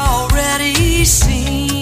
already seen.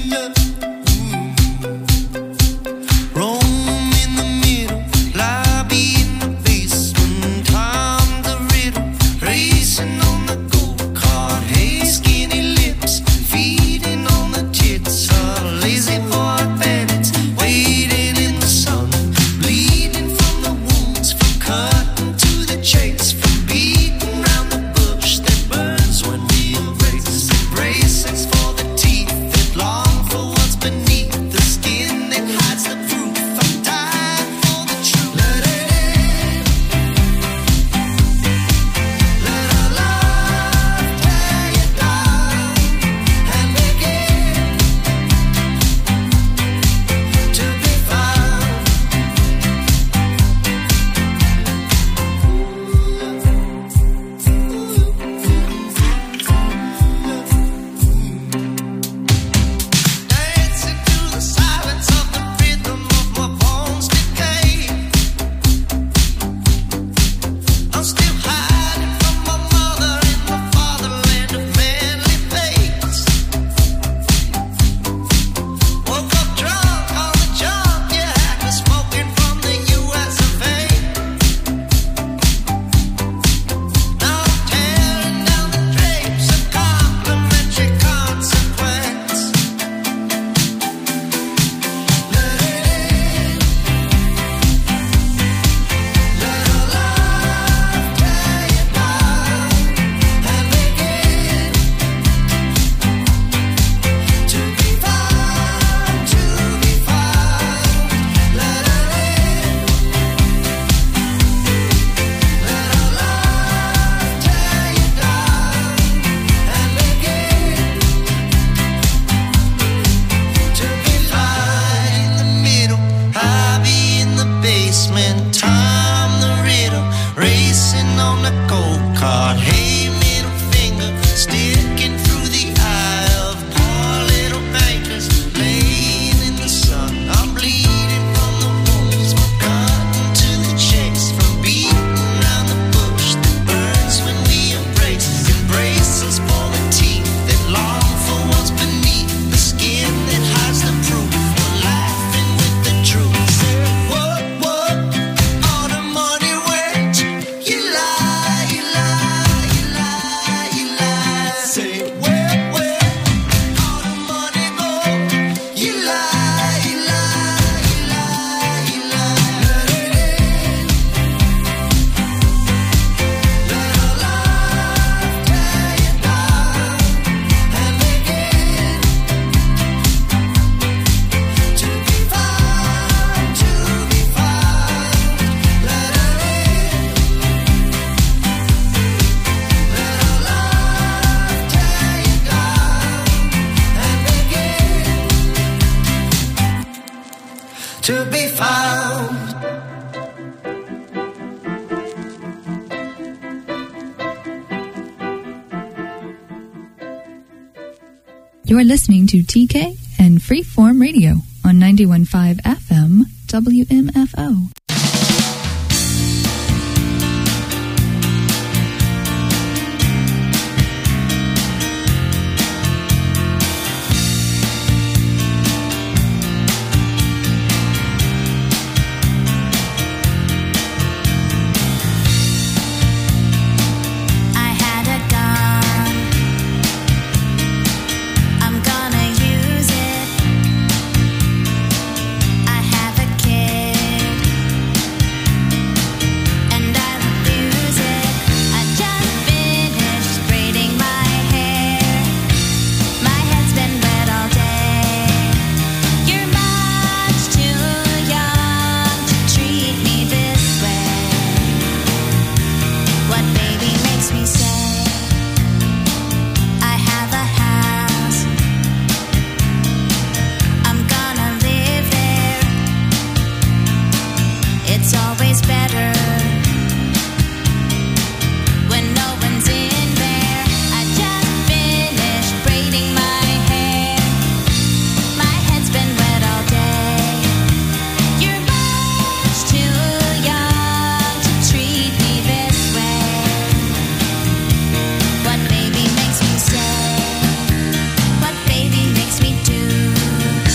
Rome in the middle, lie You're listening to TK and Freeform Radio on 91.5 FM WMFO.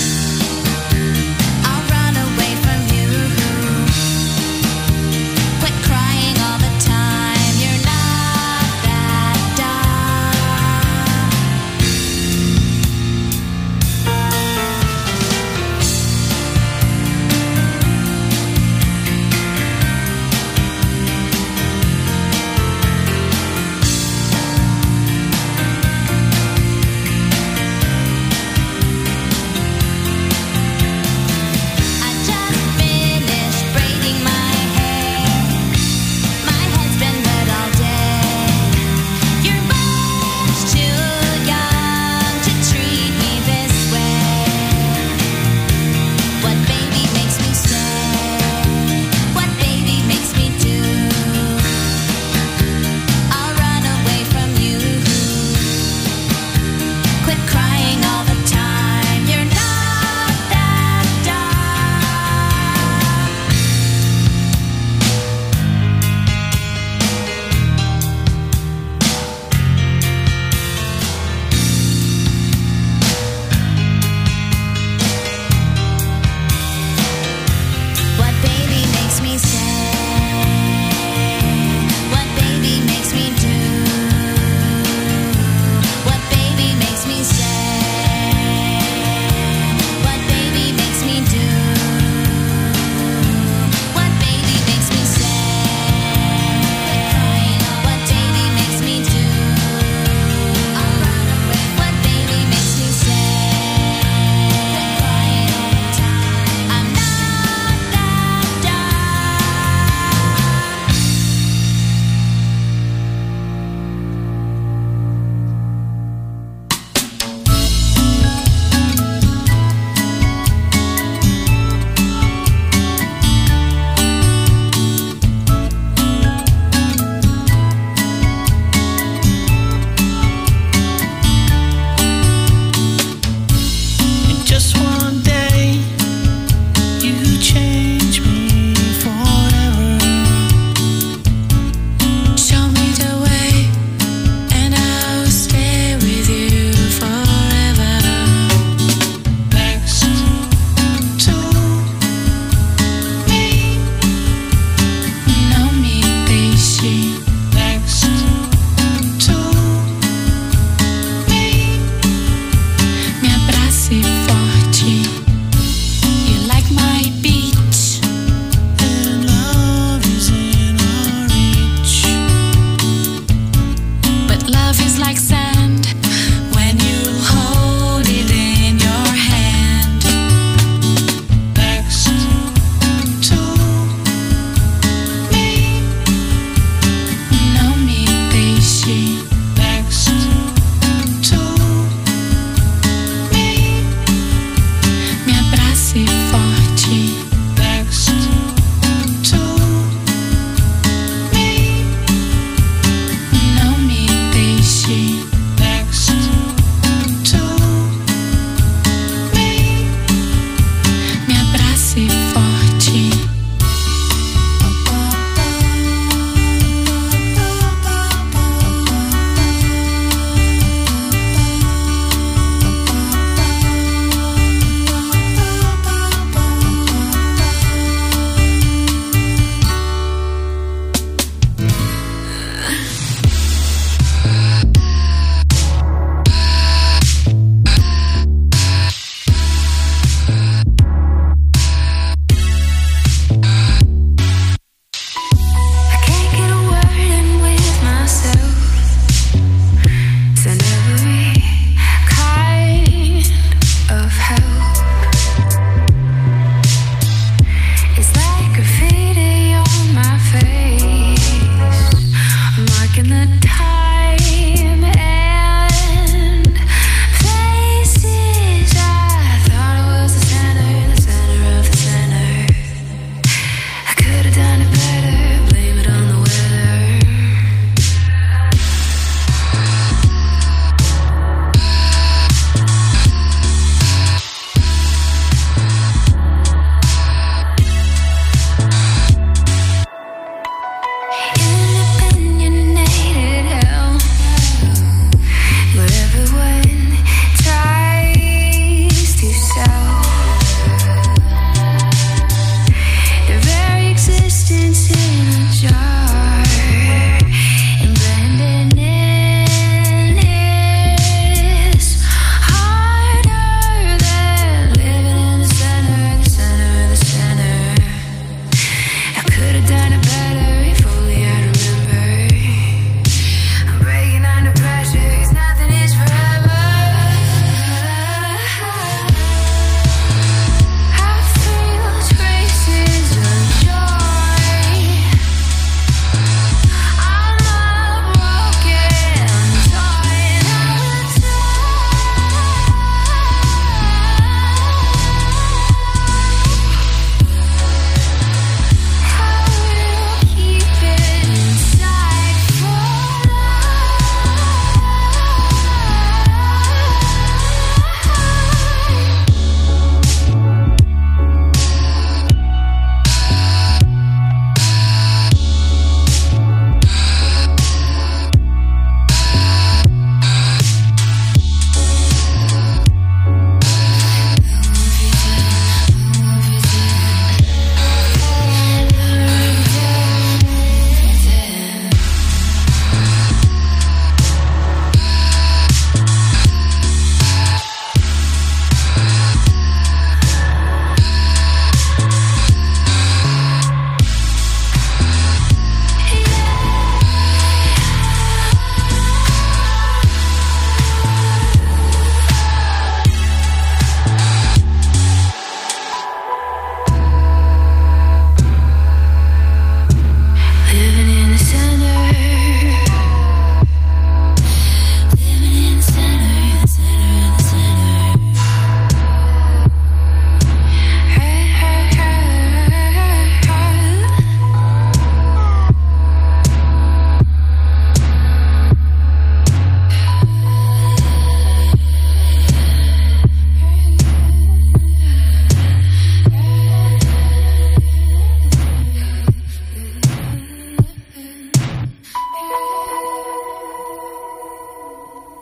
What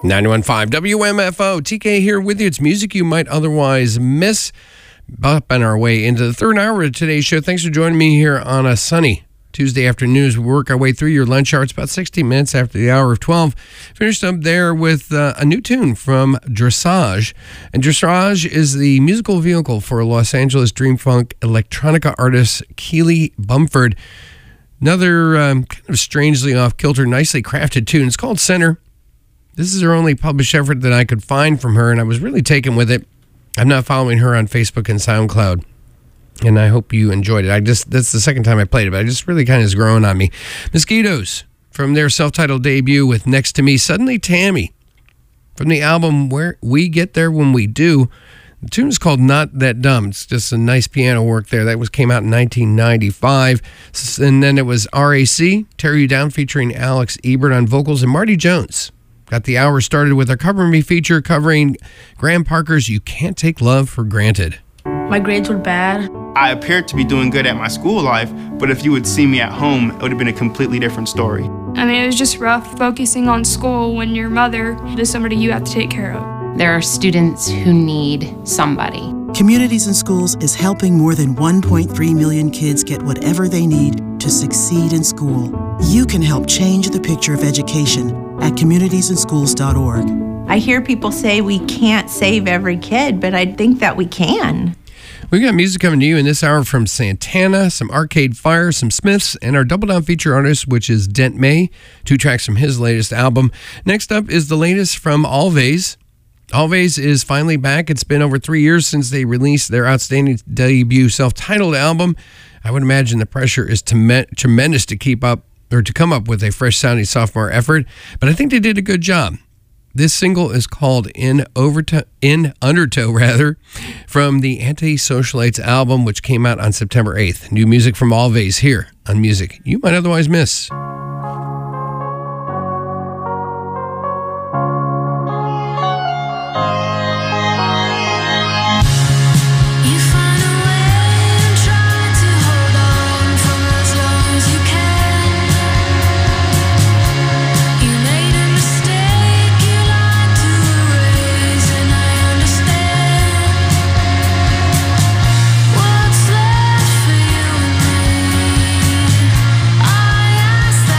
91.5 WMFO. TK here with you. It's music you might otherwise miss. Up on our way into the third hour of today's show. Thanks for joining me here on a sunny Tuesday afternoon as we work our way through your lunch hour. It's about 60 minutes after the hour of 12. Finished up there with a new tune from Dressage. And Dressage is the musical vehicle for Los Angeles dream funk electronica artist Keely Bumford. Another kind of strangely off-kilter, nicely crafted tune. It's called Center. This is her only published effort that I could find from her, and I was really taken with it. I'm not following her on Facebook and SoundCloud, and I hope you enjoyed it. That's the second time I played it, but it just really kind of is growing on me. Mosquitoes, from their self-titled debut with Next to Me. Suddenly Tammy, from the album Where We Get There When We Do. The tune is called Not That Dumb. It's just a nice piano work there. That came out in 1995. And then it was RAC, Tear You Down, featuring Alex Ebert on vocals, and Marty Jones. Got the hour started with our Cover Me feature covering Graham Parker's You Can't Take Love for Granted. My grades were bad. I appeared to be doing good at my school life, but if you would see me at home, it would have been a completely different story. I mean, it was just rough focusing on school when your mother is somebody you have to take care of. There are students who need somebody. Communities in Schools is helping more than 1.3 million kids get whatever they need to succeed in school. You can help change the picture of education at communitiesinschools.org. I hear people say we can't save every kid, but I think that we can. We got music coming to you in this hour from Santana, some Arcade Fire, some Smiths, and our Double Down feature artist, which is Dent May, 2 tracks from his latest album. Next up is the latest from Alves. Alves is finally back. It's been over 3 years since they released their outstanding debut self-titled album. I would imagine the pressure is tremendous to keep up or to come up with a fresh-sounding sophomore effort, but I think they did a good job. This single is called In Undertow, from the Anti-Socialites album, which came out on September 8th. New music from Alves here on Music You Might Otherwise Miss. What's left for you and me? I asked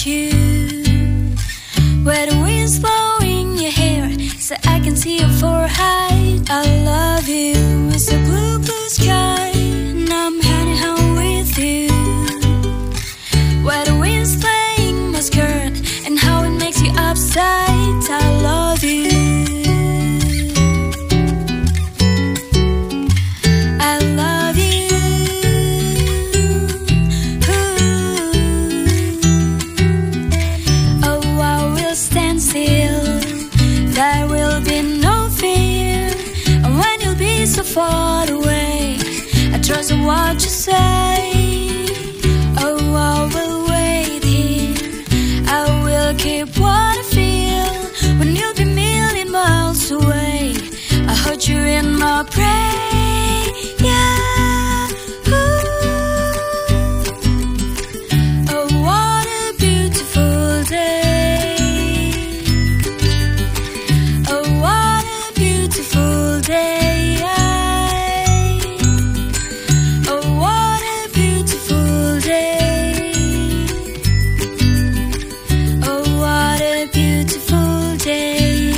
about you. Where the wind's blowing your hair, so I can see your forehead. I love you, it's a blue, blue sky, and I'm heading home with you. Where the wind's playing my skirt, and how it makes you upset. I love you. I love you. Oh, I will stand still. There will be no fear. And when you'll be so far away, I trust in what you say. Oh, I will wait here. I will keep what I feel. When you'll be a million miles away, I hold you in my prayer. Oh, what a beautiful day. Oh, what a beautiful day. Oh, what a beautiful day. Oh, what a beautiful day.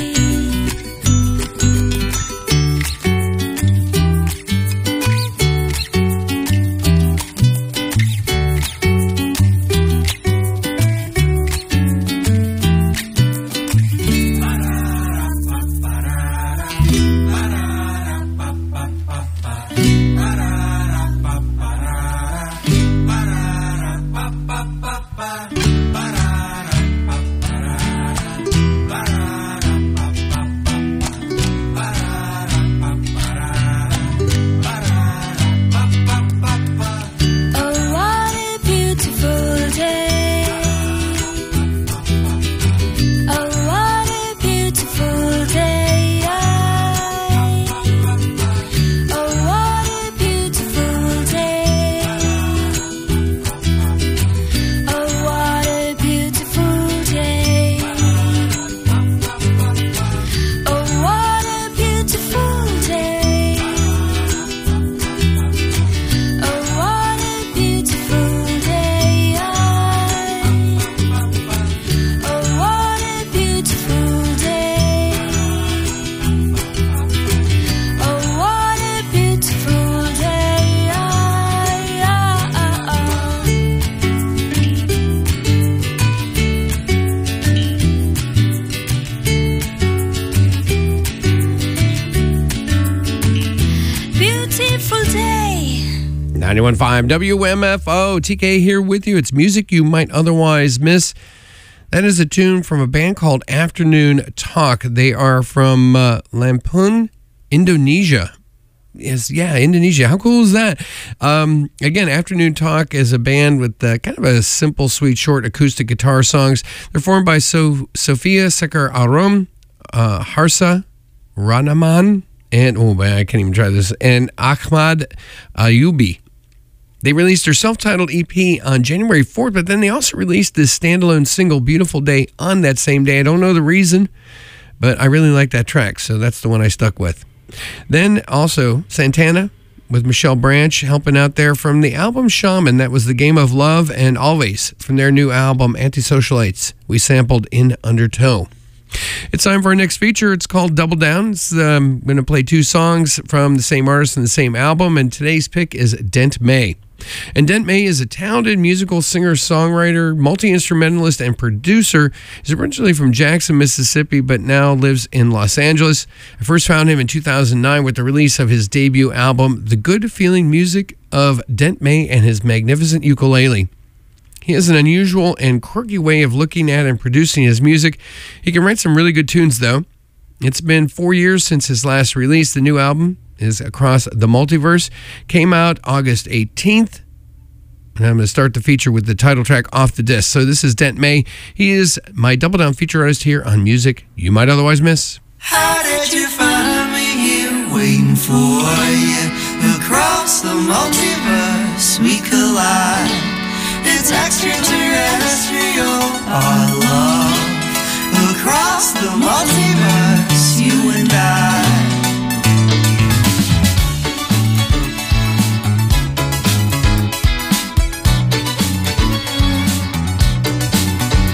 Beautiful day. 91.5 WMFO. TK here with you. It's music you might otherwise miss. That is a tune from a band called Afternoon Talk. They are from Lampung, Indonesia. Yes, yeah, Indonesia. How cool is that? Again, Afternoon Talk is a band with kind of a simple, sweet, short acoustic guitar songs. They're formed by Sophia Sekar Arum, Harsa Ranaman, and, oh man, I can't even try this, and Ahmad Ayubi. They released their self-titled EP on January 4th, but then they also released this standalone single, Beautiful Day, on that same day. I don't know the reason, but I really like that track, so that's the one I stuck with. Then also Santana with Michelle Branch helping out there from the album Shaman. That was The Game of Love, and Always from their new album Antisocialites. We sampled In Undertow. It's time for our next feature. It's called Double Down. I'm going to play two songs from the same artist and the same album, and today's pick is Dent May. And Dent May is a talented musical singer-songwriter, multi-instrumentalist, and producer. He's originally from Jackson, Mississippi, but now lives in Los Angeles. I first found him in 2009 with the release of his debut album, The Good Feeling Music of Dent May and His Magnificent Ukulele. He has an unusual and quirky way of looking at and producing his music. He can write some really good tunes, though. It's been 4 years since his last release. The new album is Across the Multiverse. Came out August 18th. And I'm going to start the feature with the title track Off the Disc. So this is Dent May. He is my Double Down feature artist here on Music You Might Otherwise Miss. How did you find me here waiting for you? Across the multiverse we collide. It's extraterrestrial, our love. Across the multiverse, you and I. 'Cause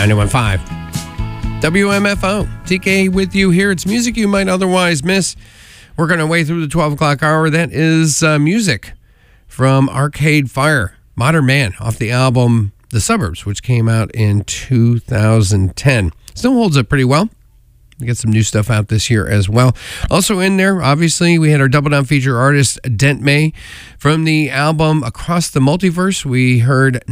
91.5 WMFO. TK with you here. It's music you might otherwise miss. Working our way through the 12 o'clock hour. That is music from Arcade Fire, Modern Man, off the album The Suburbs, which came out in 2010. Still holds up pretty well. We got some new stuff out this year as well. Also in there, obviously, we had our Double Down feature artist, Dent May. From the album Across the Multiverse, we heard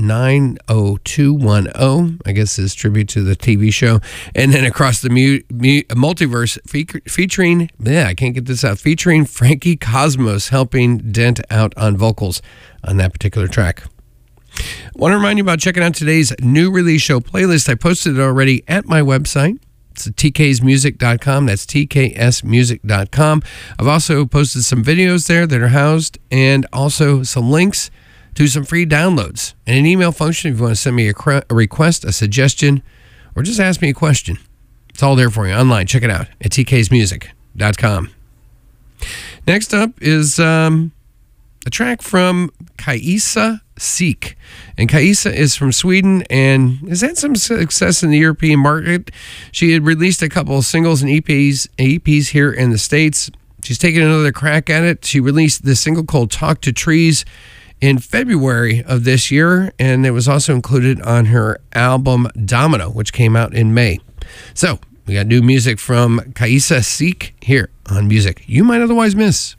90210. I guess is tribute to the TV show. And then Across the Multiverse featuring, I can't get this out, featuring Frankie Cosmos helping Dent out on vocals on that particular track. Want to remind you about checking out today's new release show playlist. I posted it already at my website. It's tksmusic.com. That's tksmusic.com. I've also posted some videos there that are housed and also some links to some free downloads and an email function if you want to send me a request, a suggestion, or just ask me a question. It's all there for you online. Check it out at tksmusic.com. Next up is a track from Kaisa Seek. And Kaisa is from Sweden and has had some success in the European market. She had released a couple of singles and EPs here in the States. She's taken another crack at it. She released this single called Talk to Trees in February of this year, and it was also included on her album Domino, which came out in May. So we got new music from Kaisa Seek here on Music You Might Otherwise Miss.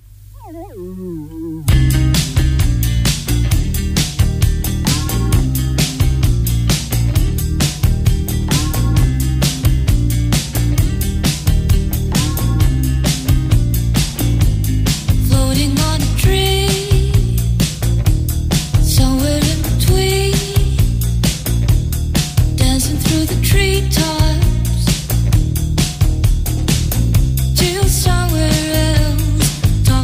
Till somewhere else,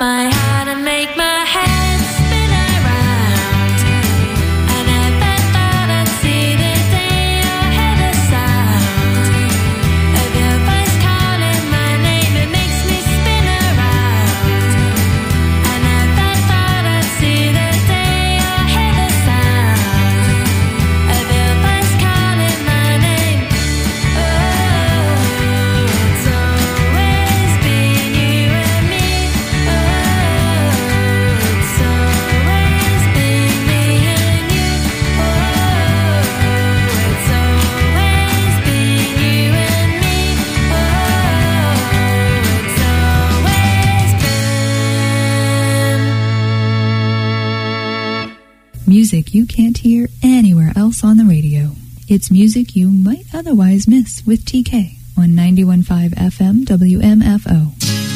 my heart and make my head spin around. I never thought I'd see the day or hear the sound of your voice calling my name. It makes me spin around. I never thought I'd see the day or hear the sound of your voice calling my name. Oh, it's always been you and me. Oh, it's always been me and you. Oh, it's always been you and me. Oh, it's always been Music you can't hear anywhere else on the radio. It's music you might otherwise miss with TK on 91.5 FM WMFO.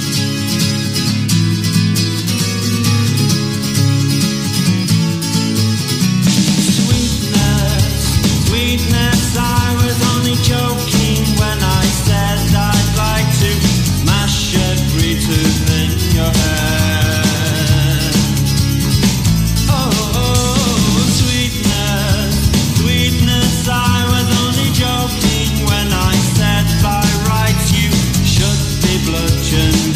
Sweetness, I was only joking when I said I'd like to mash every tooth in your head. Oh, sweetness, sweetness, I was only joking when I said by rights you should be bludgeoned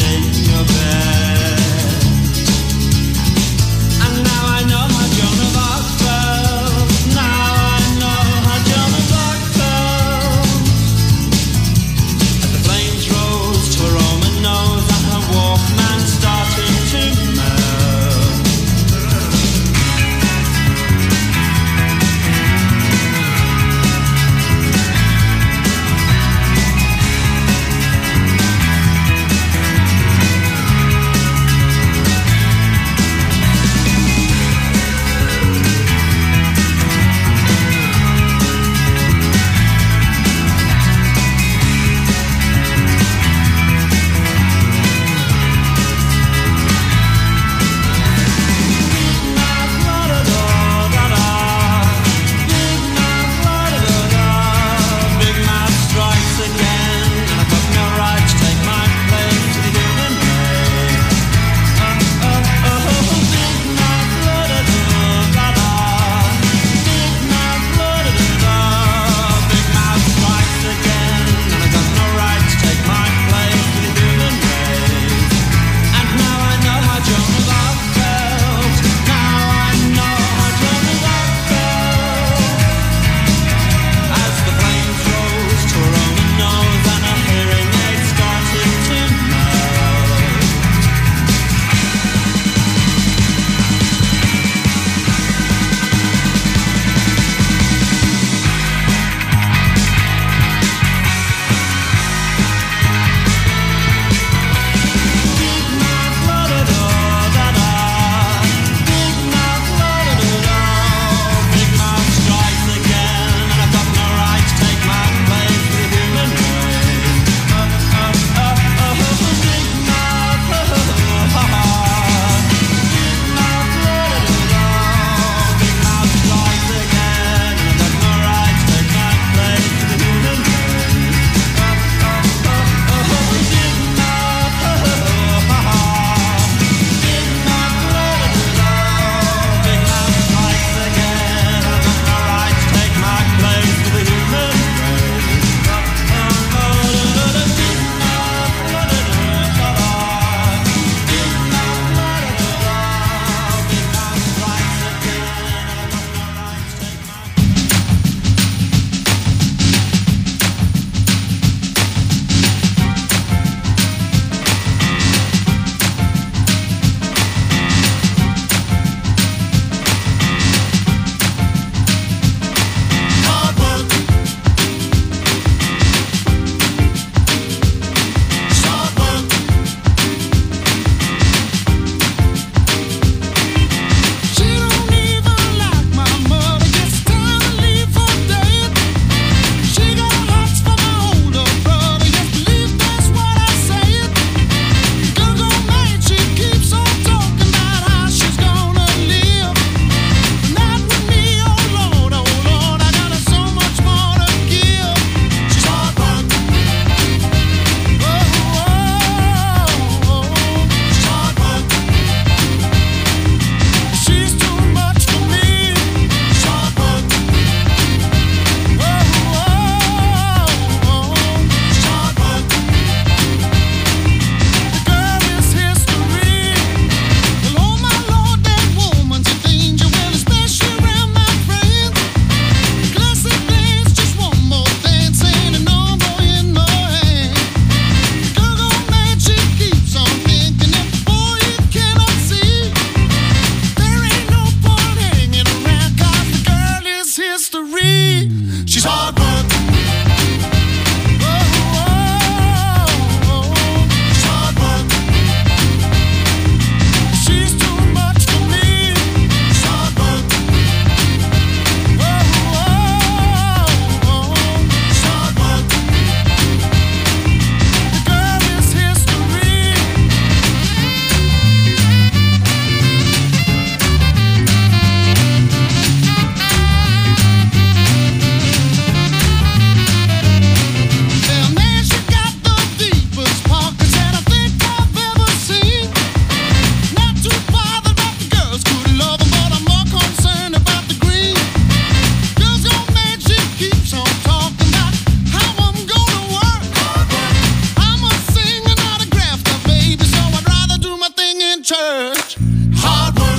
in church. Hard work.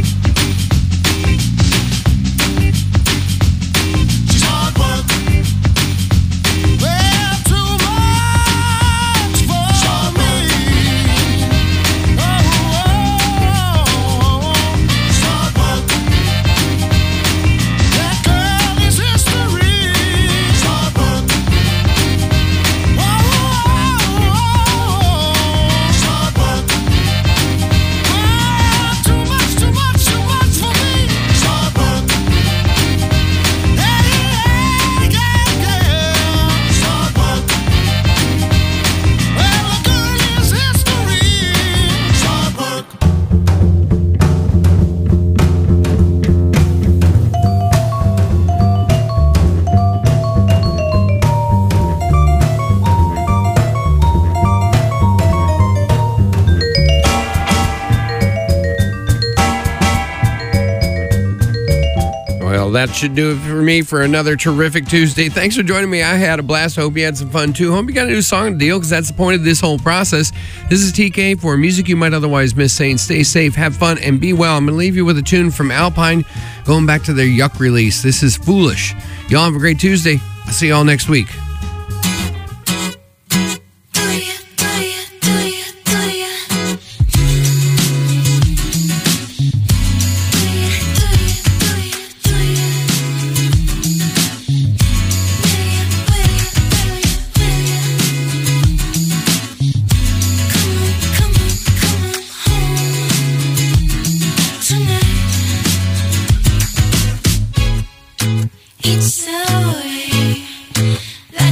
She's hard work. Well, too much for me. She's hard work. That girl is history. She's hard work. She's hard work. Too much for me. She's hard work. Yeah. She's hard work. Well, the girl is history. She's hard work. Well, that should do it for me for another terrific Tuesday. Thanks for joining me. I had a blast. I hope you had some fun, too. Hope you got a new song to deal, because that's the point of this whole process. This is TK for Music You Might Otherwise Miss, saying stay safe, have fun, and be well. I'm going to leave you with a tune from Alpine, going back to their Yuck release. This is Foolish. Y'all have a great Tuesday. I'll see y'all next week. It's the way that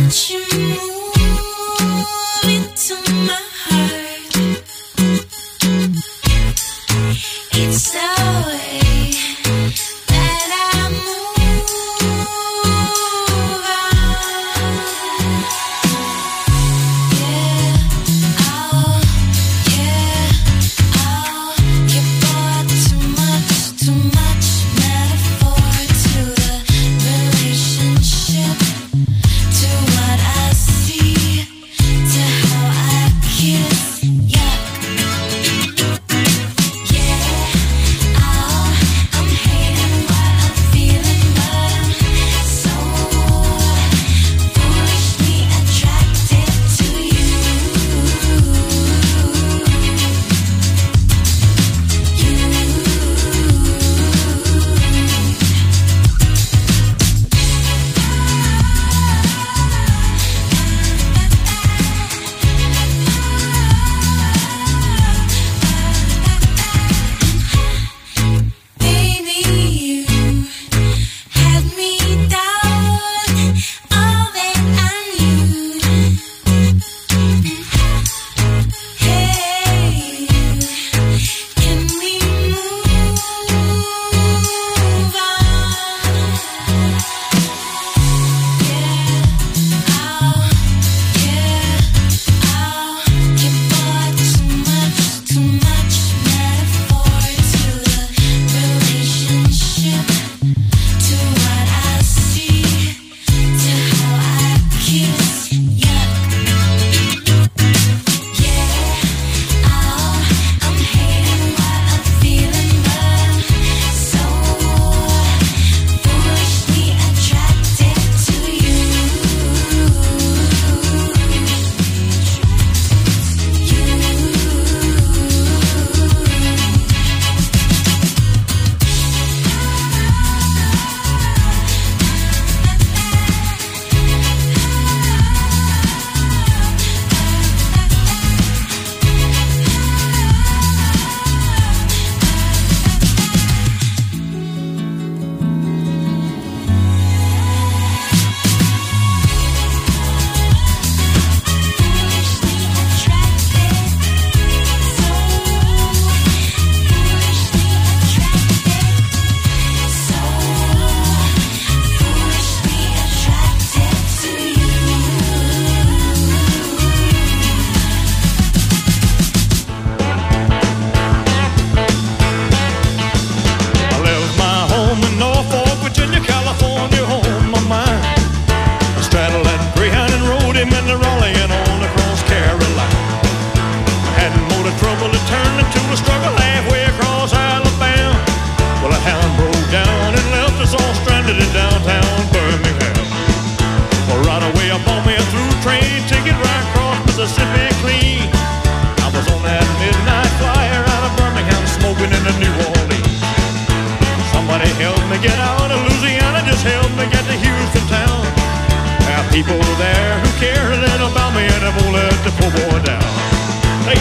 People there who care a little about me and I won't let the poor boy down. Hey.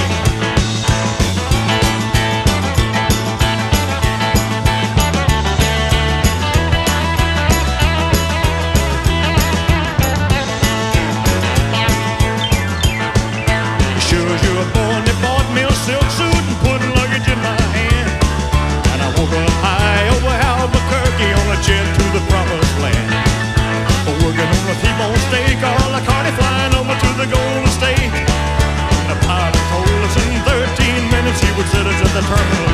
Shoes you were born, they bought me a silk suit and put luggage in my hand. And I woke up high over Albuquerque on a jet to the promised land. Working on a T-bone steak, all a carny flying over to the Golden State. And the pilot told us in 13 minutes he would set us at the terminal.